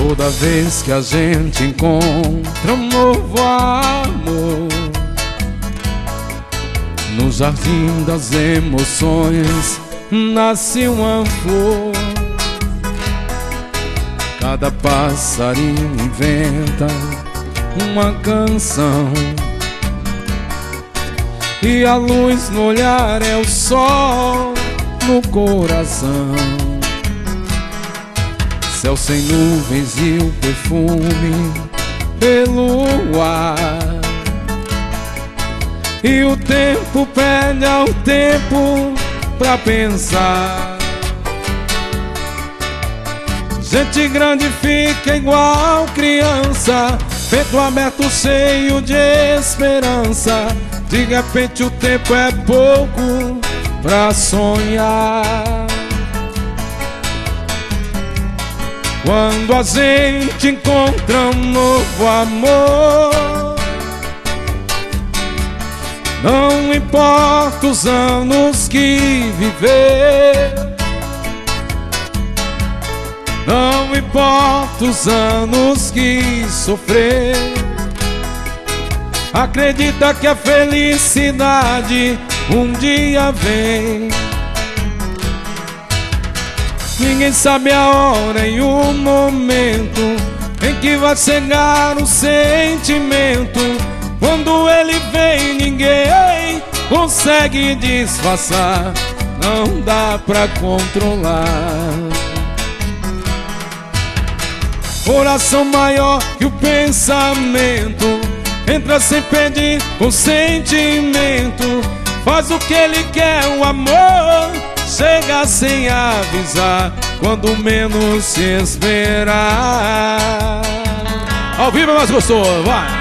Toda vez que a gente encontra um novo amor no jardim das emoções nasce uma flor. Cada passarinho inventa uma canção e a luz no olhar é o sol no coração. Céu sem nuvens e o perfume pelo ar, e o tempo pede ao tempo pra pensar. Gente grande fica igual criança, peito aberto cheio de esperança. De repente o tempo é pouco pra sonhar. Quando a gente encontra um novo amor, não importa os anos que viver, não importa os anos que sofrer, acredita que a felicidade um dia vem. Ninguém sabe a hora e o momento em que vai chegar o sentimento. Quando ele vem, ninguém consegue disfarçar, não dá pra controlar. Coração maior que o pensamento, entra sem pedir com sentimento, faz o que ele quer, o amor chega sem avisar, quando menos se esperar. Ao vivo é mais gostoso, vai!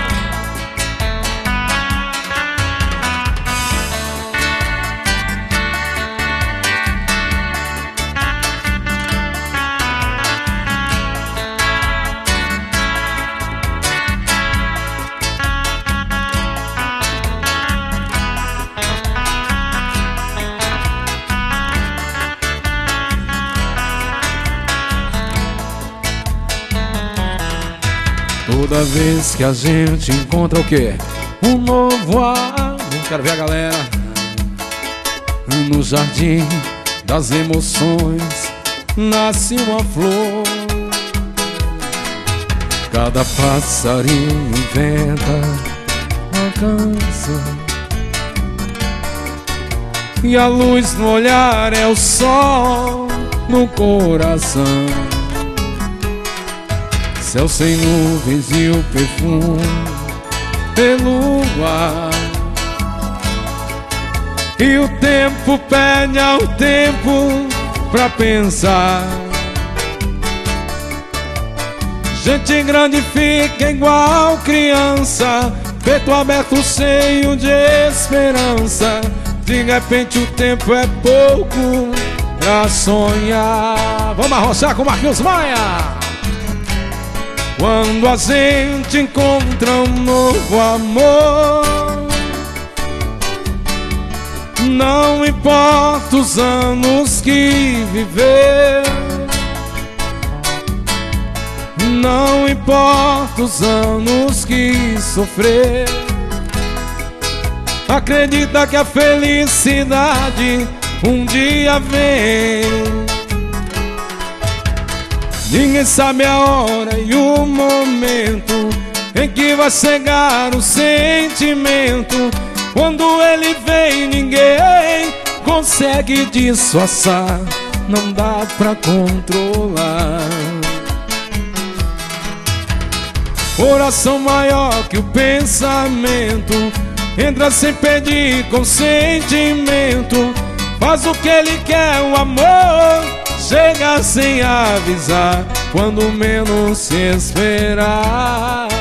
Toda vez que a gente encontra o quê? Um novo amor. Quero ver a galera. No jardim das emoções nasce uma flor. Cada passarinho inventa uma canção e a luz no olhar é o sol no coração. Céu sem nuvens e o perfume pelo ar, e o tempo pede ao tempo pra pensar. Gente grande fica igual criança, peito aberto cheio de esperança. De repente o tempo é pouco pra sonhar. Vamos arrochar com Marquinhos Maia. Quando a gente encontra um novo amor, não importa os anos que viver, não importa os anos que sofrer, acredita que a felicidade um dia vem. Ninguém sabe a hora e o momento em que vai chegar o sentimento. Quando ele vem, ninguém consegue disfarçar, não dá pra controlar. Coração maior que o pensamento, entra sem pedir com sentimento, faz o que ele quer, o amor chega sem avisar, quando menos se esperar.